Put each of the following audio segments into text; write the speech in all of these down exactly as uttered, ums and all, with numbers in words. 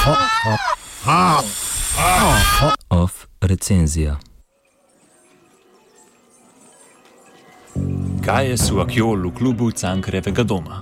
Off recenzija. Gaje Suakiol v klubu Cankarjevega doma.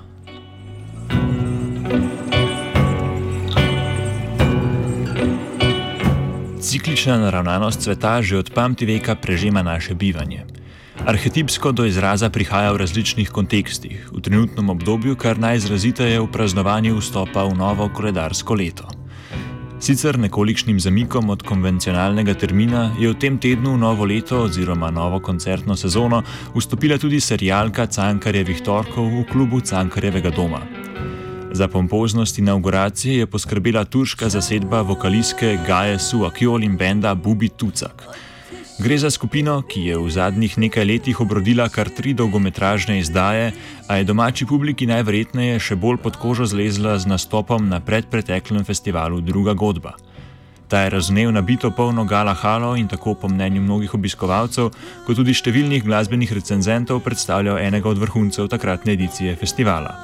Ciklična naravnanost sveta že od pamtiveka prežema naše bivanje. Arhetipsko do izraza prihaja v različnih kontekstih, v trenutnem obdobju kar najizraziteje v praznovanju vstopa v novo koledarsko leto. Sicer nekolikšnim zamikom od konvencionalnega termina je v tem tednu v novo leto oziroma novo koncertno sezono vstopila tudi serialka Cankarjevih torkov v klubu Cankarjevega doma. Za pompoznost inauguracije je poskrbela turška zasedba vokalistke Gaje Suakiol in benda Bubi Tucak. Gre za skupino, ki je v zadnjih nekaj letih obrodila kar tri dolgometražne izdaje, a je domači publiki najverjetneje še bolj pod kožo zlezla z nastopom na predpreteklem festivalu Druga godba. Ta je razvnel nabito polno gala halo in tako po mnenju mnogih obiskovalcev, kot tudi številnih glasbenih recenzentov predstavljal enega od vrhuncev takratne edicije festivala.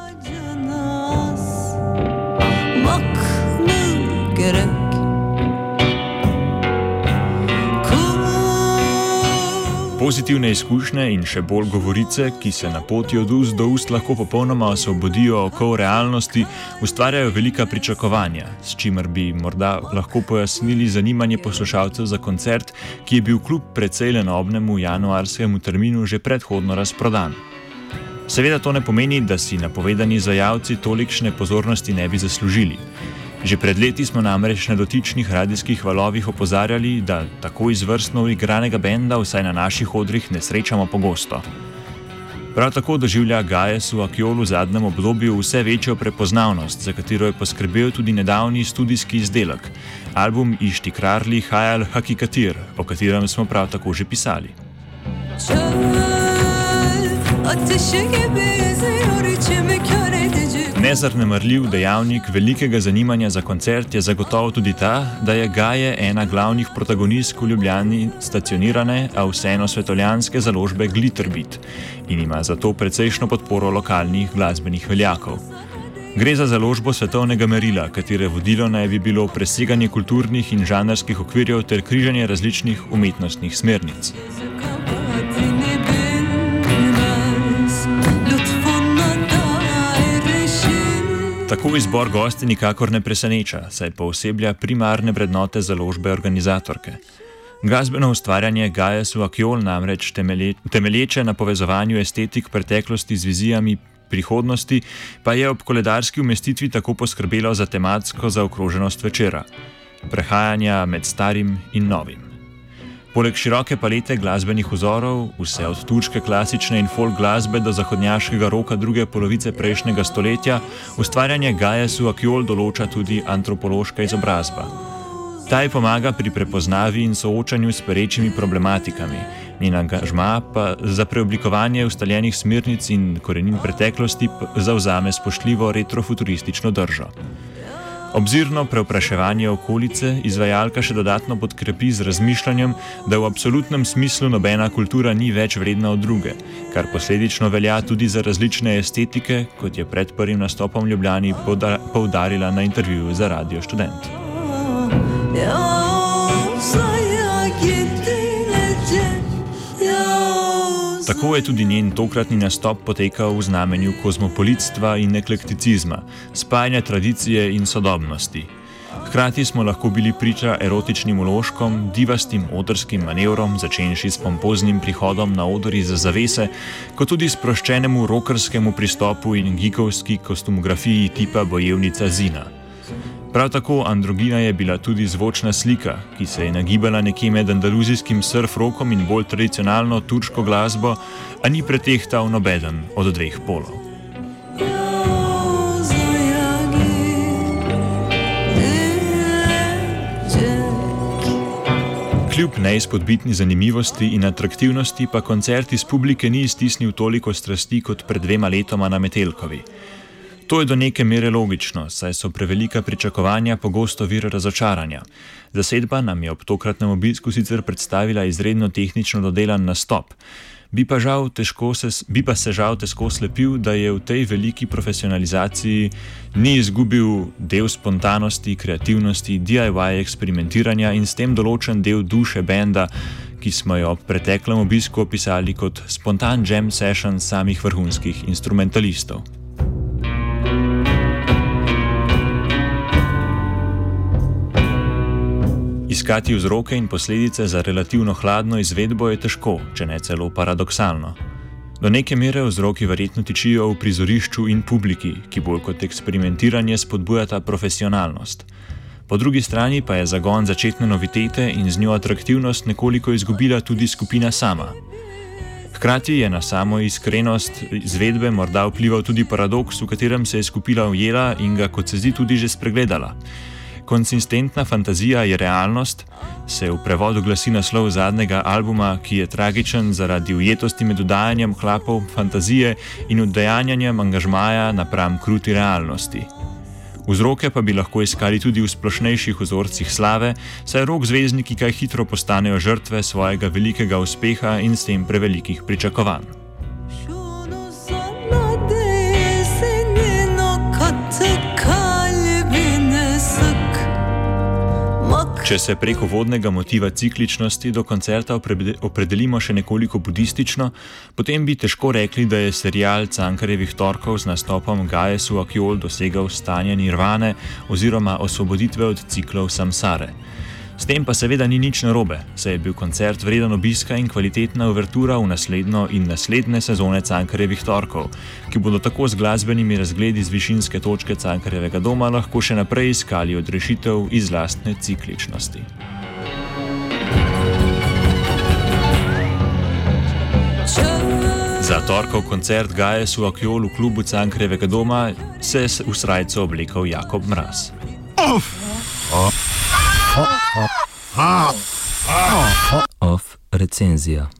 Pozitivne izkušnje in še bolj govorice, ki se na poti od ust do ust lahko popolnoma osvobodijo okov realnosti, ustvarjajo velika pričakovanja, s čimer bi morda lahko pojasnili zanimanje poslušalcev za koncert, ki je bil kljub precej lenobnemu januarskemu terminu že predhodno razprodan. Seveda to ne pomeni, da si napovedani izvajalci tolikšne pozornosti ne bi zaslužili. Že pred leti smo namreč na dotičnih radijskih valovih opozarjali, da tako izvrstno igranega benda vsaj na naših odrih ne srečamo pogosto. Prav tako doživlja Gaje Suakiol v zadnjem obdobju vse večjo prepoznavnost, za katero je poskrbel tudi nedavni studijski izdelek, album Ištikrarli Hayal Hakikatir, o katerem smo prav tako že pisali. Nezarnemarljiv dejavnik velikega zanimanja za koncert je zagotovo tudi ta, da je Gaje ena glavnih protagonistk v Ljubljani stacionirane, a vseeno svetovljanske založbe Glitterbit in ima zato precejšno podporo lokalnih glasbenih veljakov. Gre za založbo svetovnega merila, katere vodilo naj bi bilo preseganje kulturnih in žanrskih okvirjev ter križanje različnih umetnostnih smernic. Tako izbor gosti nikakor ne preseneča, saj pooseblja primarne vrednote založbe organizatorke. Glasbeno ustvarjanje Gaje Suakiol namreč temelje, temelječe na povezovanju estetik preteklosti z vizijami prihodnosti, pa je ob koledarski umestitvi tako poskrbelo za tematsko zaokroženost večera, prehajanja med starim in novim. Poleg široke palete glasbenih vzorov, vse od turške klasične in folk glasbe do zahodnjaškega roka druge polovice prejšnjega stoletja, ustvarjanje Gaje Suakiol določa tudi antropološka izobrazba. Ta ji pomaga pri prepoznavi in soočanju s perečimi problematikami, njen angažma pa za preoblikovanje ustaljenih smernic in korenin preteklosti zavzame spoštljivo retrofuturistično držo. Obzirno prevpraševanje okolice izvajalka še dodatno podkrepi z razmišljanjem, da v absolutnem smislu nobena kultura ni več vredna od druge, kar posledično velja tudi za različne estetike, kot je pred prvim nastopom v Ljubljani poudarila na intervjuju za Radio Študent. Tako je tudi njen tokratni nastop potekal v znamenju kozmopolitstva in eklekticizma, spajanja tradicije in sodobnosti. Hkrati smo lahko bili priča erotičnim vložkom, divastim odrskim manevrom, začenši s pompoznim prihodom na oder iz zavese, kot tudi sproščenemu rokerskemu pristopu in gigovski kostumografiji tipa bojevnica Zina. Prav tako androgina je bila tudi zvočna slika, ki se je nagibala nekje med andaluzijskim surf-rokom in bolj tradicionalno turško glasbo, a ni pretehtal nobeden od dveh polov. Kljub neizpodbitni zanimivosti in atraktivnosti pa koncert iz publike ni iztisnil toliko strasti kot pred dvema letoma na Metelkovi. To je do neke mere logično, saj so prevelika pričakovanja pogosto vir razočaranja. Zasedba nam je ob tokratnem obisku sicer predstavila izredno tehnično dodelan nastop. Bi pa, žal težko se, bi pa se žal težko slepil, da je v tej veliki profesionalizaciji ni izgubil del spontanosti, kreativnosti, D I Y eksperimentiranja in s tem določen del duše benda, ki smo jo ob preteklem obisku opisali kot spontan jam session samih vrhunskih instrumentalistov. Iskati vzroke in posledice za relativno hladno izvedbo je težko, če ne celo paradoksalno. Do neke mere vzroki verjetno tičijo v prizorišču in publiki, ki bolj kot eksperimentiranje spodbujata profesionalnost. Po drugi strani pa je zagon začetne novitete in z njo atraktivnost nekoliko izgubila tudi skupina sama. Hkrati je na samo iskrenost izvedbe morda vplival tudi paradoks, v katerem se je skupina ujela in ga, kot se zdi, tudi že spregledala. Konsistentna fantazija je realnost, se v prevodu glasi naslov zadnjega albuma, ki je tragičen zaradi ujetosti med udajanjem hlapov fantazije in udejanjanjem angažmaja napram kruti realnosti. Vzroke pa bi lahko iskali tudi v splošnejših vzorcih slave, saj rock zvezdniki kaj hitro postanejo žrtve svojega velikega uspeha in s tem prevelikih pričakovanj. Če se preko vodnega motiva cikličnosti do koncerta opredelimo še nekoliko budistično, potem bi težko rekli, da je serial Cankarjevih torkov z nastopom Gaje Suakjol dosegal stanje nirvane oziroma osvoboditve od ciklov samsare. S tem pa seveda ni nič narobe, saj je bil koncert vreden obiska in kvalitetna uvertura v naslednjo in naslednje sezone Cankarjevih torkov, ki bodo tako z glasbenimi razgledi z višinske točke Cankarjevega doma lahko še naprej iskali odrešitev iz lastne cikličnosti. Za torkov koncert Gaje Suakjol v klubu Cankarjevega doma se je v srajco oblekel Jakob Mraz. Off recenzija.